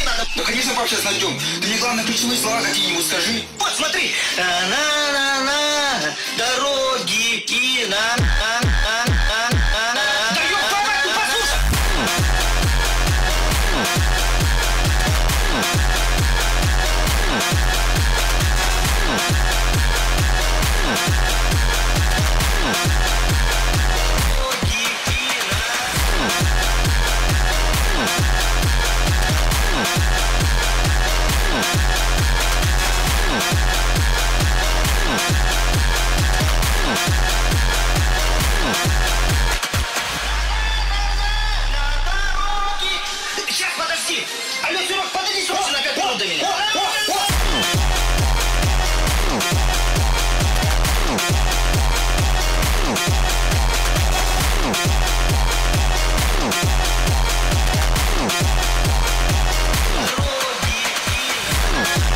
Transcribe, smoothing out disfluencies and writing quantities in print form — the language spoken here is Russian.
надо. Да, конечно, пообщаться найдем. Ты мне, главное, ключевые слова какие-нибудь скажи. Вот, смотри. На дороги и на. Да ёб твою мать, ну послушай! Сейчас, подожди. Алло, Серег, подойди срочно на 5 минут до меня. Дороги